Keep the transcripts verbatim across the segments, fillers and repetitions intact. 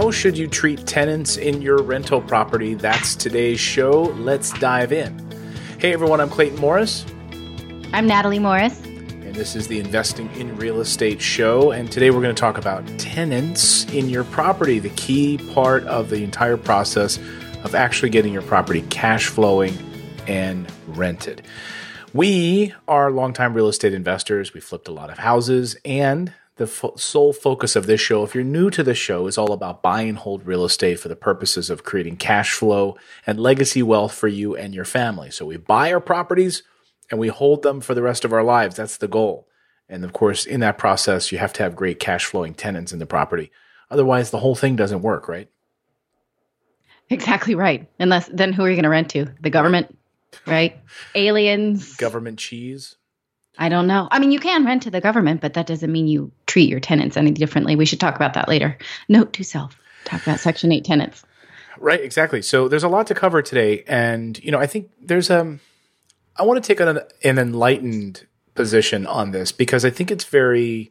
How should you treat tenants in your rental property? That's today's show. Let's dive in. Hey everyone, I'm Clayton Morris. I'm Natalie Morris. And this is the Investing in Real Estate show. And today we're going to talk about tenants in your property, the key part of the entire process of actually getting your property cash flowing and rented. We are longtime real estate investors. We flipped a lot of houses, and the fo- sole focus of this show, if you're new to the show, is all about buy and hold real estate for the purposes of creating cash flow and legacy wealth for you and your family. So we buy our properties and we hold them for the rest of our lives. That's the goal. And of course, in that process, you have to have great cash flowing tenants in the property. Otherwise, the whole thing doesn't work, right? Exactly right. Unless, then who are you going to rent to? The government, right? Aliens. Government cheese. I don't know. I mean, you can rent to the government, but that doesn't mean you treat your tenants any differently. We should talk about that later. Note to self, talk about Section eight tenants. Right, exactly. So there's a lot to cover today. And, you know, I think there's, um, I want to take an, an enlightened position on this because I think it's very,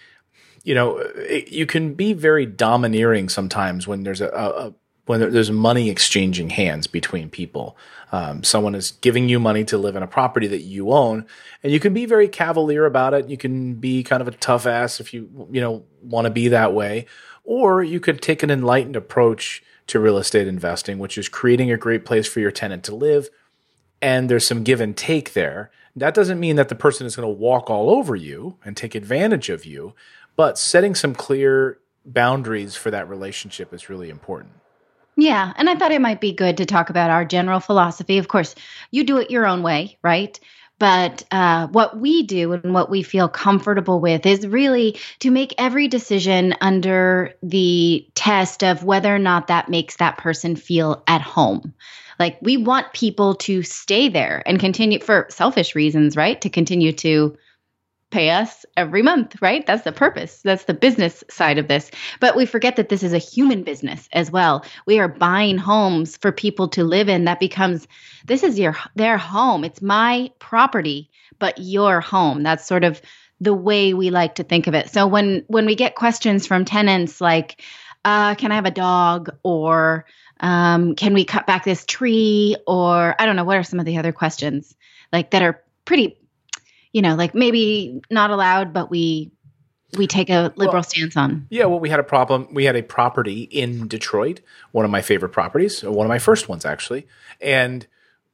you know, it, you can be very domineering sometimes when there's a, a, a when there's money exchanging hands between people. Um, someone is giving you money to live in a property that you own, and you can be very cavalier about it. You can be kind of a tough ass if you, you know, want to be that way. Or you could take an enlightened approach to real estate investing, which is creating a great place for your tenant to live. And there's some give and take there. That doesn't mean that the person is going to walk all over you and take advantage of you, but setting some clear boundaries for that relationship is really important. Yeah. And I thought it might be good to talk about our general philosophy. Of course, you do it your own way, right? But uh, what we do and what we feel comfortable with is really to make every decision under the test of whether or not that makes that person feel at home. Like, we want people to stay there and continue for selfish reasons, right? To continue to pay us every month, right? That's the purpose. That's the business side of this. But we forget that this is a human business as well. We are buying homes for people to live in. That becomes, this is your their home. It's my property, but your home. That's sort of the way we like to think of it. So when when we get questions from tenants like, uh, can I have a dog? Or um, can we cut back this tree? Or I don't know, what are some of the other questions like that are pretty, you know, like maybe not allowed, but we we take a liberal well, stance on. Yeah, well, we had a problem. We had a property in Detroit, one of my favorite properties, one of my first ones actually, and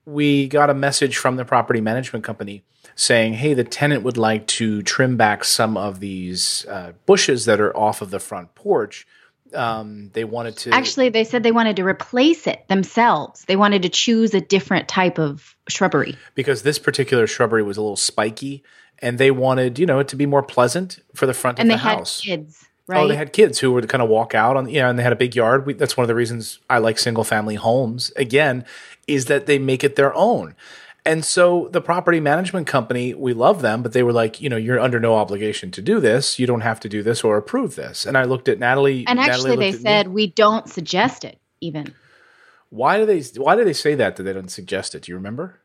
we got a message from the property management company saying, hey, the tenant would like to trim back some of these uh, bushes that are off of the front porch. Um, they wanted to actually, they said they wanted to replace it themselves. They wanted to choose a different type of shrubbery because this particular shrubbery was a little spiky, and they wanted, you know, it to be more pleasant for the front and of the And house. they had kids, right? Oh, they had kids who would kind of walk out on, yeah, and they had a big yard. We, that's one of the reasons I like single family homes. Again, is that they make it their own. And so the property management company, we love them, but they were like, you know, you're under no obligation to do this. You don't have to do this or approve this. And I looked at Natalie. And actually, Natalie they said, me. we don't suggest it even. Why do they, why do they say that, that they don't suggest it? Do you remember?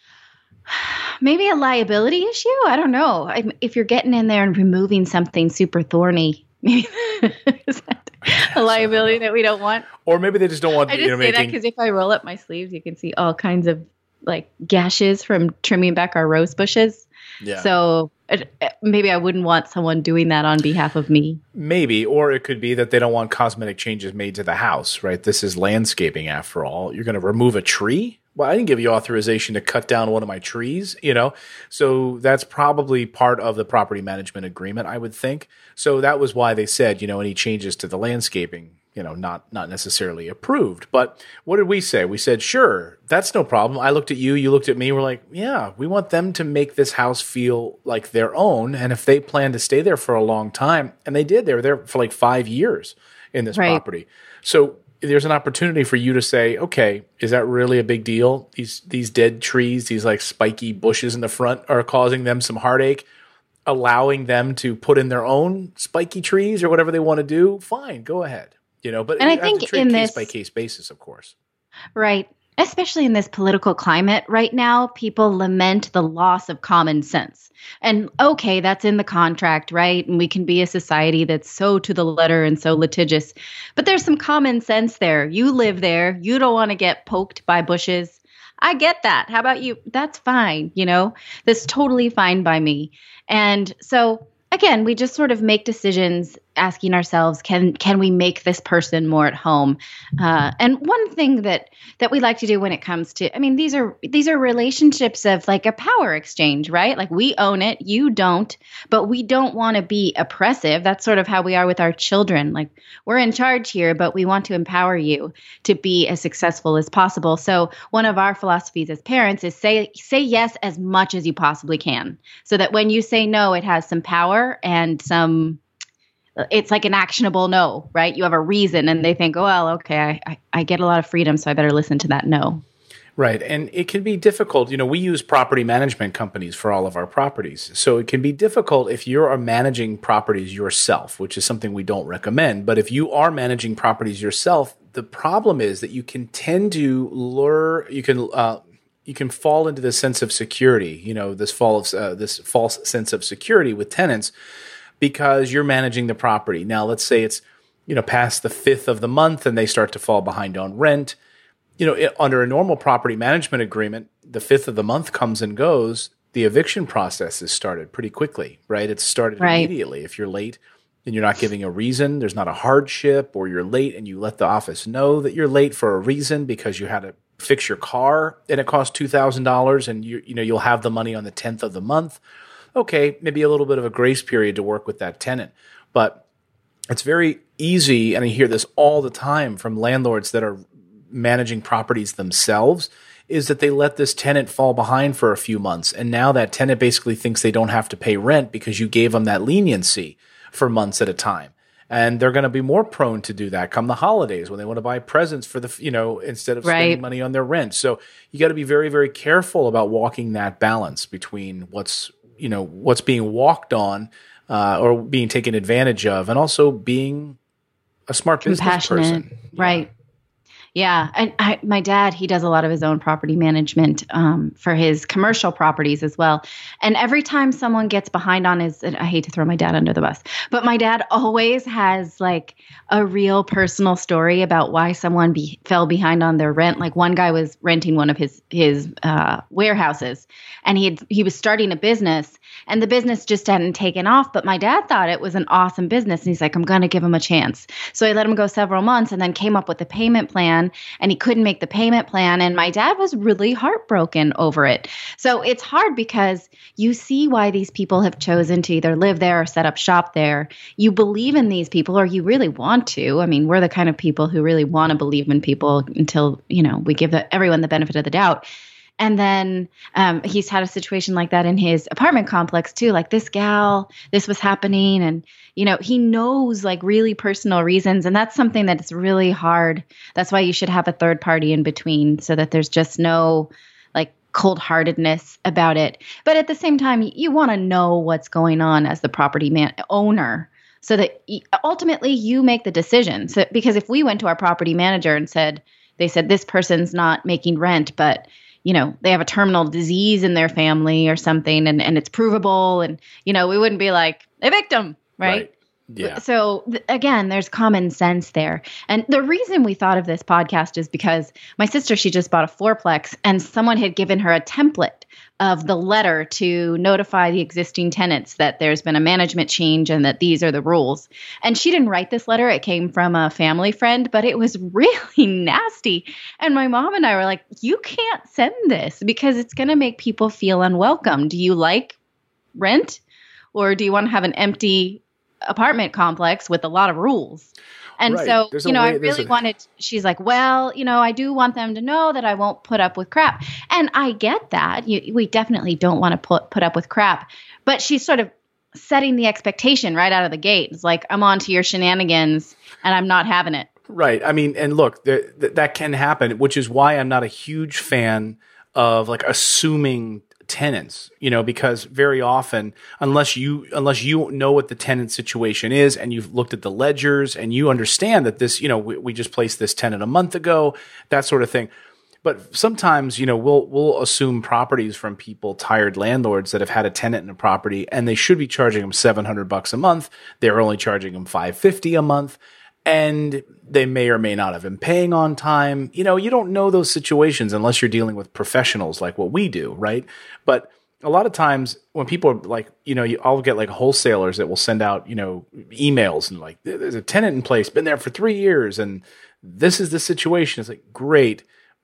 Maybe a liability issue? I don't know. I, if you're getting in there and removing something super thorny, maybe is that a liability that we don't want? Or maybe they just don't want, I just you know, say making... that because if I roll up my sleeves, you can see all kinds of like gashes from trimming back our rose bushes. Yeah. So it, maybe I wouldn't want someone doing that on behalf of me. Maybe, or it could be that they don't want cosmetic changes made to the house, right? This is landscaping after all. You're going to remove a tree? Well, I didn't give you authorization to cut down one of my trees, you know? So that's probably part of the property management agreement, I would think. So that was why they said, you know, any changes to the landscaping, you know, not not necessarily approved. But what did we say? We said, sure, that's no problem. I looked at you, you looked at me, we're like, yeah, we want them to make this house feel like their own. And if they plan to stay there for a long time, and they did, they were there for like five years in this right. property. So there's an opportunity for you to say, okay, is that really a big deal? These these dead trees, these like spiky bushes in the front are causing them some heartache. Allowing them to put in their own spiky trees or whatever they want to do, fine, go ahead. You know, but and I you think have to treat in case this by case basis, of course. Right. especially in this political climate right now, people lament the loss of common sense. And okay, that's in the contract, right? And we can be a society that's so to the letter and so litigious. But there's some common sense there. You live there. You don't want to get poked by bushes. I get that. How about you? That's fine. You know, that's totally fine by me. And so again, we just sort of make decisions asking ourselves, can can we make this person more at home? Uh, and one thing that that we like to do when it comes to, I mean, these are these are relationships of like a power exchange, right? Like we own it, you don't, but we don't want to be oppressive. That's sort of how we are with our children. Like we're in charge here, but we want to empower you to be as successful as possible. So one of our philosophies as parents is say say yes as much as you possibly can, so that when you say no, it has some power and some. It's like an actionable no, right? You have a reason and they think, oh, well, okay, I, I, I get a lot of freedom, so I better listen to that no. Right. And it can be difficult. You know, we use property management companies for all of our properties. So it can be difficult if you are managing properties yourself, which is something we don't recommend. But if you are managing properties yourself, the problem is that you can tend to lure, you can, uh, you can fall into this sense of security, you know, this fall of, uh, this false sense of security with tenants, because you're managing the property. Now, let's say it's, you know, past the fifth of the month and they start to fall behind on rent. You know, it, under a normal property management agreement, the fifth of the month comes and goes. The eviction process is started pretty quickly, right? It's started right. immediately. If you're late and you're not giving a reason, there's not a hardship, or you're late and you let the office know that you're late for a reason because you had to fix your car and it cost two thousand dollars and you, you know, you'll have the money on the tenth of the month. Okay, maybe a little bit of a grace period to work with that tenant. But it's very easy, and I hear this all the time from landlords that are managing properties themselves, is that they let this tenant fall behind for a few months. And now that tenant basically thinks they don't have to pay rent because you gave them that leniency for months at a time. And they're going to be more prone to do that come the holidays when they want to buy presents for the, you know, instead of spending right. money on their rent. So you got to be very, very careful about walking that balance between what's, you know, what's being walked on uh, or being taken advantage of, and also being a smart business person. Right. Yeah. Yeah. And I, my dad, he does a lot of his own property management um, for his commercial properties as well. And every time someone gets behind on his, and I hate to throw my dad under the bus, but my dad always has like a real personal story about why someone be, fell behind on their rent. Like one guy was renting one of his, his uh, warehouses, and he had, he was starting a business, and the business just hadn't taken off. But my dad thought it was an awesome business. And he's like, I'm going to give him a chance. So I let him go several months and then came up with a payment plan, and he couldn't make the payment plan. And my dad was really heartbroken over it. So it's hard because you see why these people have chosen to either live there or set up shop there. You believe in these people, or you really want to. I mean, we're the kind of people who really want to believe in people until, you know, we give the, everyone the benefit of the doubt. And then um, he's had a situation like that in his apartment complex too. Like this gal, this was happening, and you know he knows like really personal reasons, and that's something that is really hard. That's why you should have a third party in between, so that there's just no like cold-heartedness about it. But at the same time, you want to know what's going on as the property man owner, so that ultimately you make the decision. So because if we went to our property manager and said, they said this person's not making rent, but you know, they have a terminal disease in their family or something, and, and it's provable, and, you know, we wouldn't be like, evict them, right? right. Yeah. So th- again, there's common sense there. And the reason we thought of this podcast is because my sister, she just bought a fourplex, and someone had given her a template of the letter to notify the existing tenants that there's been a management change and that these are the rules. And she didn't write this letter. It came from a family friend, but it was really nasty. And my mom and I were like, you can't send this because it's going to make people feel unwelcome. Do you like rent, or do you want to have an empty apartment complex with a lot of rules? And right. so, there's you know, way, I really a... wanted, she's like, well, you know, I do want them to know that I won't put up with crap. And I get that. You, we definitely don't want to put, put up with crap. But she's sort of setting the expectation right out of the gate. It's like, I'm on to your shenanigans and I'm not having it. Right. I mean, and look, there, th- that can happen, which is why I'm not a huge fan of like assuming tenants, you know, because very often, unless you unless you know what the tenant situation is and you've looked at the ledgers and you understand that this, you know, we, we just placed this tenant a month ago, that sort of thing. but sometimes, you know, we'll we'll assume properties from people, tired landlords that have had a tenant in a property, and they should be charging them seven hundred bucks a month. They're only charging them five fifty a month, and they may or may not have been paying on time. You know, you don't know those situations unless you're dealing with professionals like what we do, right? But a lot of times when people are like, you know, you, I'll get like wholesalers that will send out, you know, emails and like, there's a tenant in place, been there for three years, and this is the situation. It's like, great.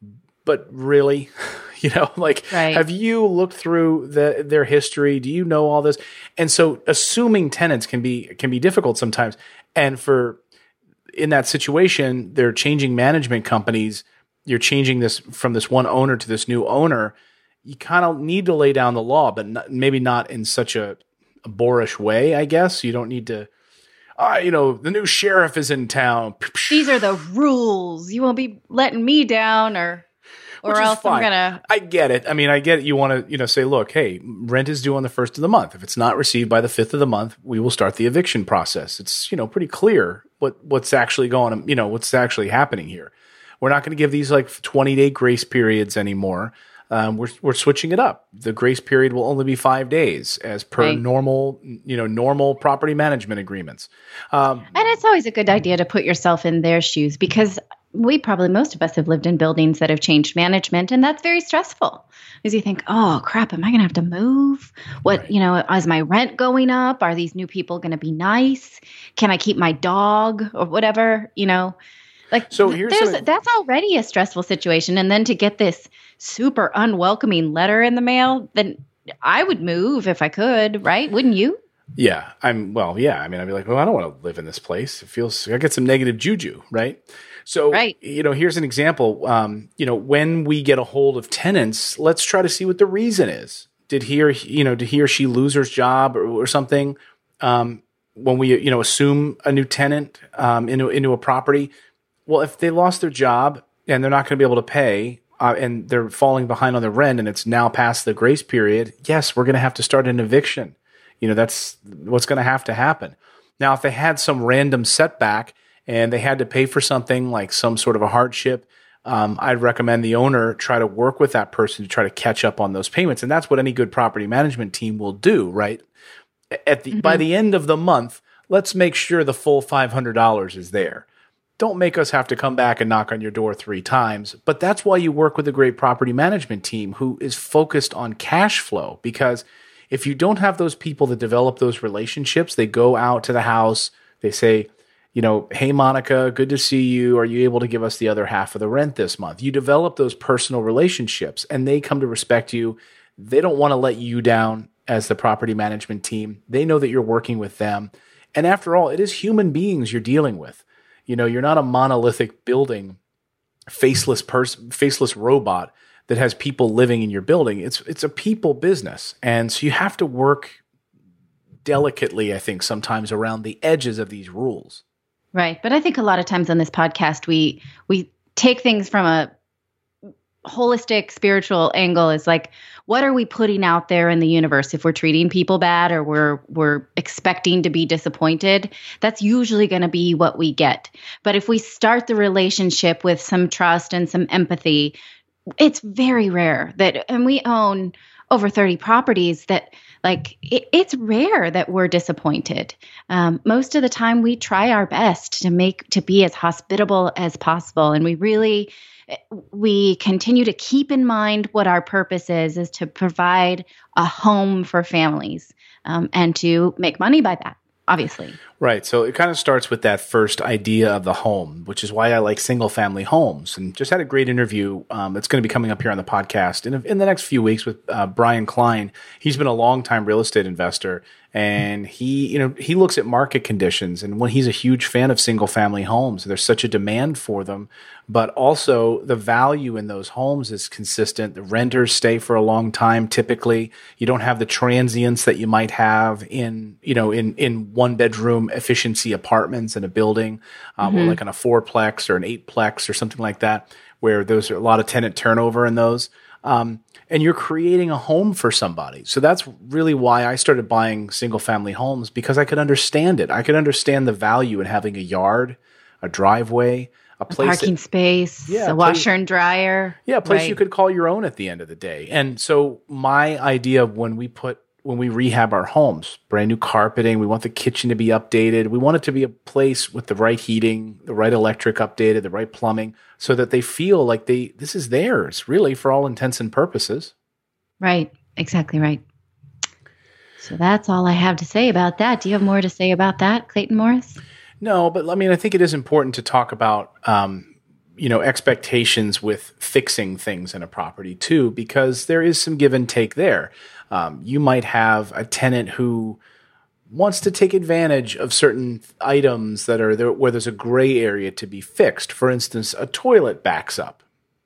But really, you know, like, right. Have you looked through the, their history? Do you know all this? And so assuming tenants can be, can be difficult sometimes. And for, in that situation, they're changing management companies. You're changing this from this one owner to this new owner. You kind of need to lay down the law, but not, maybe not in such a, a boorish way, I guess. You don't need to, uh, you know, the new sheriff is in town. These are the rules. You won't be letting me down, or or else fine. I'm gonna. I get it. I mean, I get it. You want to, you know, say, look, hey, rent is due on the first of the month. If it's not received by the fifth of the month, we will start the eviction process. It's, you know, pretty clear what what's actually going on. You know, what's actually happening here. We're not going to give these like twenty day grace periods anymore. Um, we're we're switching it up. The grace period will only be five days, as per right. normal, you know, normal property management agreements. Um, and it's always a good idea to put yourself in their shoes, because we probably, most of us have lived in buildings that have changed management, and that's very stressful. Because you think, oh crap, am I going to have to move? What, right. you know, is my rent going up? Are these new people going to be nice? Can I keep my dog or whatever? You know, like so here's there's, some... that's already a stressful situation. And then to get this super unwelcoming letter in the mail, then I would move if I could, right? Wouldn't you? Yeah, I'm, well, yeah. I mean, I'd be like, well, I don't want to live in this place. It feels, I get some negative juju, right? So, right. you know, here's an example. Um, you know, when we get a hold of tenants, let's try to see what the reason is. Did he or, you know, did he or she lose his job or, or something? Um, when we, you know, assume a new tenant um, into, into a property, well, if they lost their job and they're not going to be able to pay, uh, and they're falling behind on their rent and it's now past the grace period, yes, we're going to have to start an eviction. You know, that's what's going to have to happen. Now, if they had some random setback and they had to pay for something like some sort of a hardship, um, I'd recommend the owner try to work with that person to try to catch up on those payments. And that's what any good property management team will do, right? At the mm-hmm. By the end of the month, let's make sure the full five hundred dollars is there. Don't make us have to come back and knock on your door three times. But that's why you work with a great property management team who is focused on cash flow. Because if you don't have those people that develop those relationships, they go out to the house, they say, you know, hey, Monica, good to see you. Are you able to give us the other half of the rent this month? You develop those personal relationships and they come to respect you. They don't want to let you down as the property management team. They know that you're working with them. And after all, it is human beings you're dealing with. You know, you're not a monolithic building, faceless person, faceless robot that has people living in your building. It's it's a people business. And so you have to work delicately, I think, sometimes around the edges of these rules. Right. But I think a lot of times on this podcast, we we take things from a holistic spiritual angle. Is like, what are we putting out there in the universe? If we're treating people bad or we're we're expecting to be disappointed, that's usually going to be what we get. But if we start the relationship with some trust and some empathy, it's very rare that, and we own over thirty properties that, like, it, it's rare that we're disappointed. Um, most of the time we try our best to make, to be as hospitable as possible. And we really, we continue to keep in mind what our purpose is, is to provide a home for families um, and to make money by that, obviously. Right. So it kind of starts with that first idea of the home, which is why I like single family homes. And just had a great interview um, that's going to be coming up here on the podcast in, in the next few weeks with uh, Brian Klein. He's been a longtime real estate investor, and he, you know, he looks at market conditions, and when he's a huge fan of single family homes, there's such a demand for them, but also the value in those homes is consistent. The renters stay for a long time. Typically, you don't have the transients that you might have in, you know, in, in one bedroom efficiency apartments in a building, um, mm-hmm. or like on a fourplex or an eightplex or something like that, where there's a lot of tenant turnover in those. Um, and you're creating a home for somebody. So that's really why I started buying single family homes, because I could understand it. I could understand the value in having a yard, a driveway, a A place parking that, space, yeah, a a place- washer and dryer. yeah, a place right? you could call your own at the end of the day. And so my idea of when we put when we rehab our homes, brand new carpeting, we want the kitchen to be updated. We want it to be a place with the right heating, the right electric updated, the right plumbing, so that they feel like they this is theirs, really, for all intents and purposes. Right. Exactly right. So that's all I have to say about that. Do you have more to say about that, Clayton Morris? No, but I mean, I think it is important to talk about, um, you know, expectations with fixing things in a property too, because there is some give and take there. Um, you might have a tenant who wants to take advantage of certain items that are there where there's a gray area to be fixed. For instance, a toilet backs up.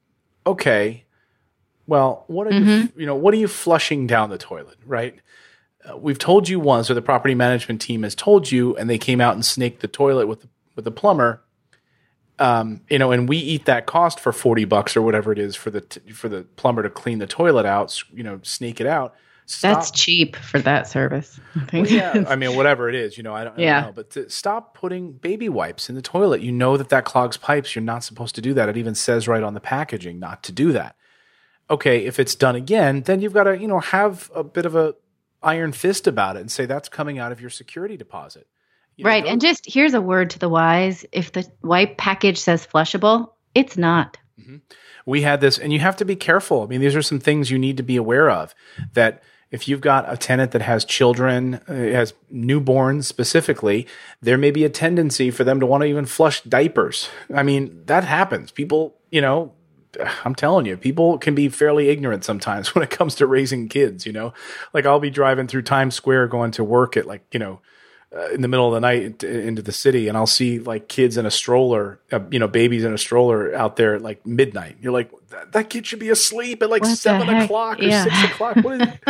Okay, well, what are Mm-hmm. you, you know, what are you flushing down the toilet, right? Uh, we've told you once, or the property management team has told you, and they came out and snaked the toilet with the, with the plumber. Um, you know, and we eat that cost for forty bucks or whatever it is for the t- for the plumber to clean the toilet out, you know, snake it out. Stop. That's cheap for that service. I Well, think. yeah, I mean, whatever it is, you know, I don't, I don't Yeah. know. But to stop putting baby wipes in the toilet. You know that that clogs pipes. You're not supposed to do that. It even says right on the packaging not to do that. Okay, if it's done again, then you've got to, you know, have a bit of a iron fist about it and say that's coming out of your security deposit. You know, Right. those- And just here's a word to the wise. If the wipe package says flushable, it's not. we had this, and you have to be careful. I mean, these are some things you need to be aware of, that if you've got a tenant that has children, uh, has newborns specifically, there may be a tendency for them to want to even flush diapers. I mean, that happens. People, you know, I'm telling you, people can be fairly ignorant sometimes when it comes to raising kids, you know, like I'll be driving through Times Square going to work at like, you know, uh, in the middle of the night into, into the city, and I'll see like kids in a stroller, uh, you know, babies in a stroller out there at like midnight. You're like, that, that kid should be asleep at like What the seven heck? o'clock or Yeah. six o'clock. What is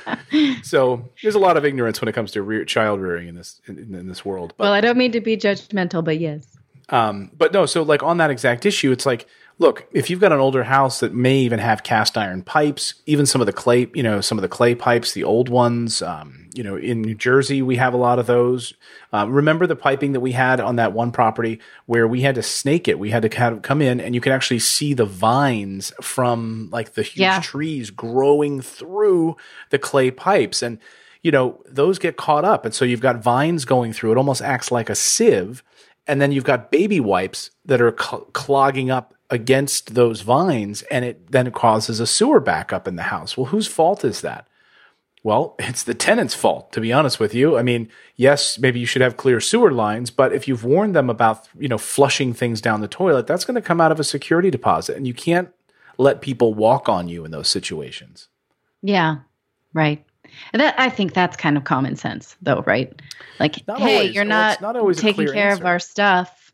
it? So there's a lot of ignorance when it comes to rear, child rearing in this in, in this world. But Well, I don't mean to be judgmental, but yes. um, but no, so like on that exact issue, it's like, look, if you've got an older house that may even have cast iron pipes, even some of the clay, you know, some of the clay pipes, the old ones, um, you know, in New Jersey, we have a lot of those. Uh, remember the piping that we had on that one property where we had to snake it? We had to kind of come in and you can actually see the vines from like the huge Yeah. trees growing through the clay pipes. And, you know, those get caught up. And so you've got vines going through. It almost acts like a sieve. And then you've got baby wipes that are cl- clogging up against those vines, and it then causes a sewer backup in the house. Well, whose fault is that? Well, it's the tenant's fault, to be honest with you. I mean, yes, maybe you should have clear sewer lines, but if you've warned them about, you know, flushing things down the toilet, that's going to come out of a security deposit, and you can't let people walk on you in those situations. Yeah. Right. And that, I think that's kind of common sense, though, right? Like, Not hey, always. you're Well, not, it's not always a taking clear care answer. of our stuff.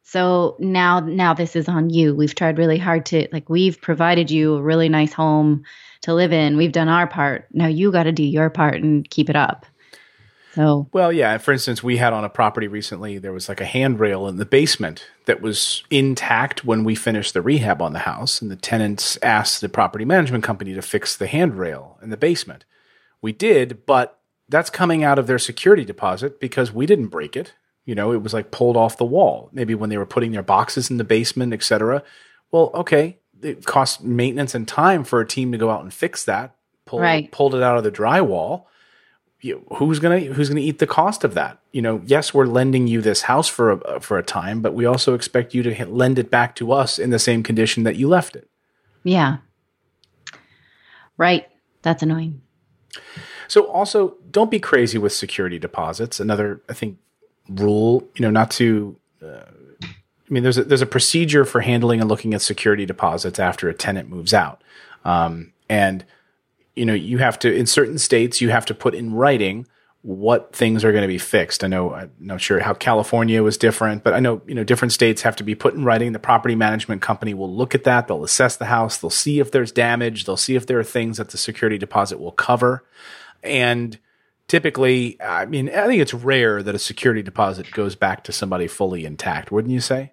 So now, now this is on you. We've tried really hard to, like, we've provided you a really nice home to live in. We've done our part. Now you got to do your part and keep it up. So, Well, yeah. For instance, we had on a property recently, there was like a handrail in the basement that was intact when we finished the rehab on the house. And the tenants asked the property management company to fix the handrail in the basement. We did, but that's coming out of their security deposit because we didn't break it. You know, it was like pulled off the wall, maybe when they were putting their boxes in the basement, et cetera. Well, okay, it cost maintenance and time for a team to go out and fix that, pull, Right. pulled it out of the drywall. You, who's gonna who's gonna eat the cost of that? You know, yes, we're lending you this house for a for a time, but we also expect you to hit, lend it back to us in the same condition that you left it. yeah. Right. That's annoying. So also, don't be crazy with security deposits. Another, I think, rule, you know, not to, uh, I mean, there's a, there's a procedure for handling and looking at security deposits after a tenant moves out. Um, and, you know, you have to, in certain states, you have to put in writing what things are going to be fixed. I know, I'm not sure how California was different, but I know, you know, different states have to be put in writing. The property management company will look at that. They'll assess the house. They'll see if there's damage. They'll see if there are things that the security deposit will cover. And typically, I mean, I think it's rare that a security deposit goes back to somebody fully intact, wouldn't you say?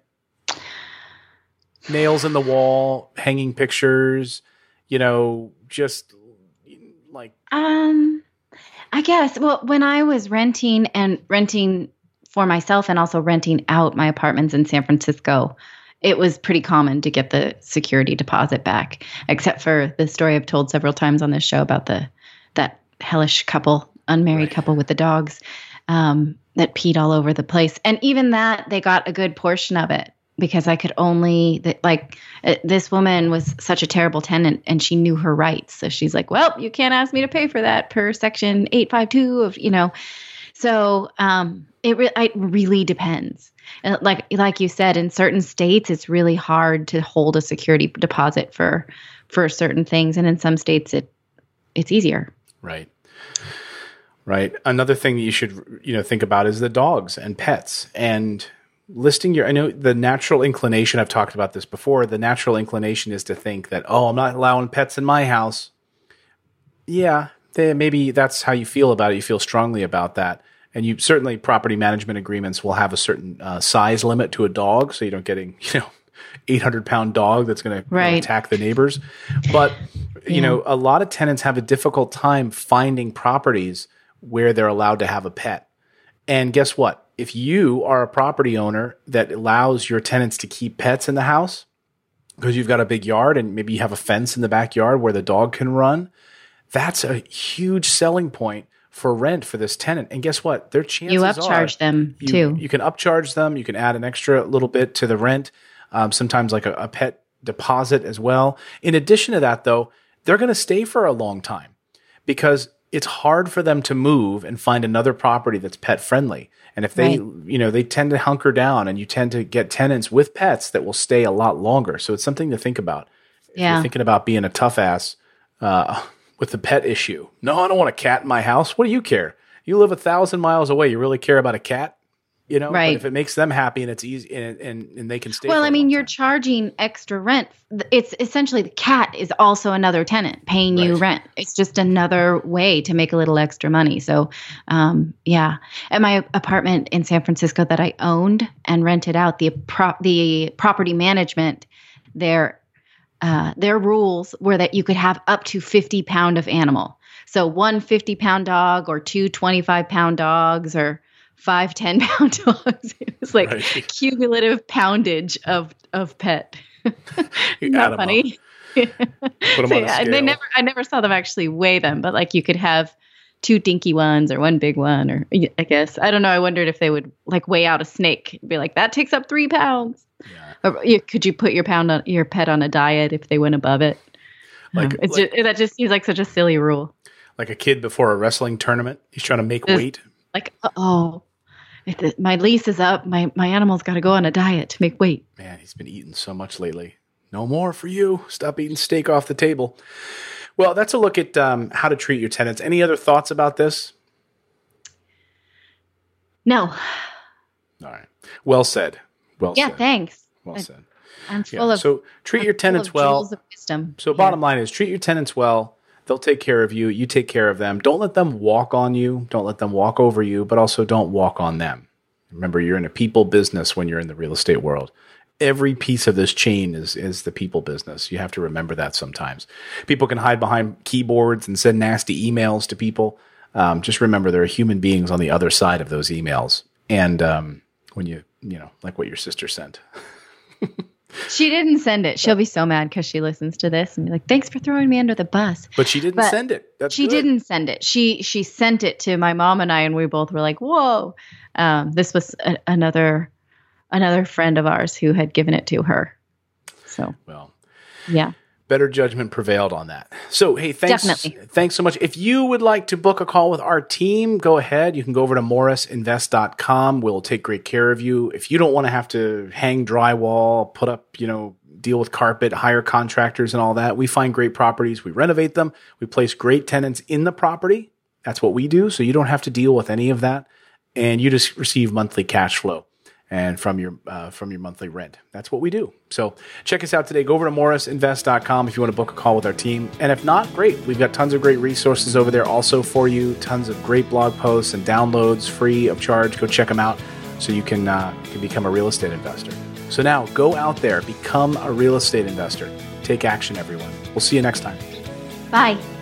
Nails in the wall, hanging pictures, you know, just like, Um, I guess. Well, when I was renting and renting for myself and also renting out my apartments in San Francisco, it was pretty common to get the security deposit back, except for the story I've told several times on this show about the that hellish couple, unmarried Right. couple with the dogs um, that peed all over the place. And even that, they got a good portion of it because I could only, that like, uh, this woman was such a terrible tenant and she knew her rights. So she's like, well, you can't ask me to pay for that per section eight five two of, you know. So um, it, re- it really depends. And like like you said, in certain states, it's really hard to hold a security deposit for for certain things, and in some states, it it's easier. Right. Right. Another thing that you should, you know, think about is the dogs and pets and listing your, I know the natural inclination, I've talked about this before, the natural inclination is to think that, oh, I'm not allowing pets in my house. Yeah, they, maybe that's how you feel about it. You feel strongly about that. And you certainly, property management agreements will have a certain uh, size limit to a dog. So you don't getting, you know, eight hundred pound dog that's going Right. to attack the neighbors. But, you Yeah. know, a lot of tenants have a difficult time finding properties where they're allowed to have a pet. And guess what? If you are a property owner that allows your tenants to keep pets in the house because you've got a big yard and maybe you have a fence in the backyard where the dog can run, that's a huge selling point for rent for this tenant. And guess what? Their chances You are upcharge them you, too. You can upcharge them. You can add an extra little bit to the rent, um, sometimes like a, a pet deposit as well. In addition to that, though, they're going to stay for a long time because it's hard for them to move and find another property that's pet friendly. And if they, Right. you know, they tend to hunker down and you tend to get tenants with pets that will stay a lot longer. So it's something to think about. If Yeah. you're thinking about being a tough ass uh, with the pet issue. No, I don't want a cat in my house. What do you care? You live a thousand miles away. You really care about a cat? You know, Right. But if it makes them happy and it's easy and, and, and they can stay. Well, for I a mean, long you're time. charging extra rent. It's essentially the cat is also another tenant paying you Right. rent. It's just another way to make a little extra money. So, um, yeah. At my apartment in San Francisco that I owned and rented out, the pro- the property management, their uh, their rules were that you could have up to fifty pound of animal. So one fifty pound dog or two twenty-five pound dogs or five ten pound dogs. It was like Right. cumulative poundage of of pet. You Not add 'em up. funny. Put 'em So, on a yeah, and they scale. never. I never saw them actually weigh them, but like you could have two dinky ones or one big one, or I guess I don't know. I wondered if they would like weigh out a snake, be like that takes up three pounds. Yeah. Or you, could you put your pound on your pet on a diet if they went above it? Like- Um, it's like- just, that just seems like such a silly rule. Like a kid before a wrestling tournament. He's trying to make This- weight. Like, oh, if the, my lease is up. My my animal's got to go on a diet to make weight. Man, he's been eating so much lately. No more for you. Stop eating steak off the table. Well, that's a look at um, how to treat your tenants. Any other thoughts about this? No. All right. Well said. Well Yeah. said. Thanks. Well I- said. I'm Yeah. full of. So treat your full tenants of well. jewels of wisdom. So bottom line is treat your tenants well. They'll take care of you. You take care of them. Don't let them walk on you. Don't let them walk over you, but also don't walk on them. Remember, you're in a people business when you're in the real estate world. Every piece of this chain is is the people business. You have to remember that sometimes. People can hide behind keyboards and send nasty emails to people. Um, just remember there are human beings on the other side of those emails. And um, when you, you know, like what your sister sent. She didn't send it. She'll be so mad because she listens to this and be like, "Thanks for throwing me under the bus." But she didn't But send it. That's she good. didn't send it. She she sent it to my mom and I, and we both were like, "Whoa!" Um, this was a, another another friend of ours who had given it to her. So Well, yeah, better judgment prevailed on that. So, hey, thanks, Definitely. thanks so much. If you would like to book a call with our team, go ahead. You can go over to morris invest dot com. We'll take great care of you. If you don't want to have to hang drywall, put up, you know, deal with carpet, hire contractors and all that, we find great properties. We renovate them. We place great tenants in the property. That's what we do. So you don't have to deal with any of that. And you just receive monthly cash flow and from your uh, from your monthly rent. That's what we do. So check us out today. Go over to morris invest dot com if you want to book a call with our team. And if not, great. We've got tons of great resources over there also for you. Tons of great blog posts and downloads free of charge. Go check them out so you can, uh, can become a real estate investor. So now go out there, become a real estate investor. Take action, everyone. We'll see you next time. bye.